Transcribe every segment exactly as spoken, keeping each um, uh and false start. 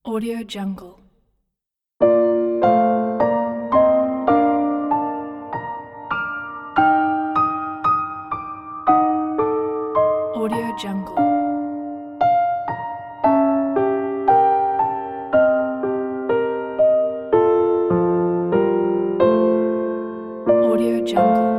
Audio Jungle. Audio Jungle. Audio Jungle.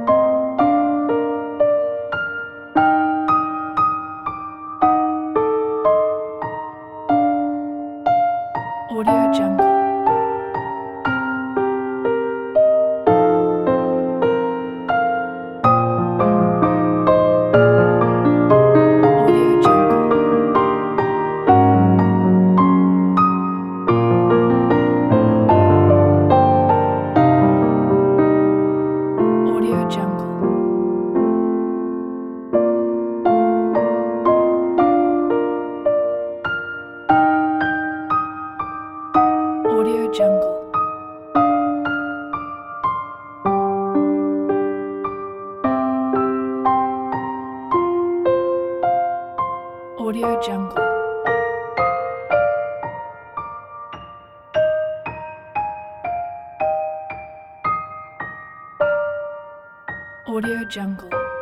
Audio Jungle. Audio Jungle. Audio Jungle. Audio Jungle. Audio Jungle. Audio Jungle.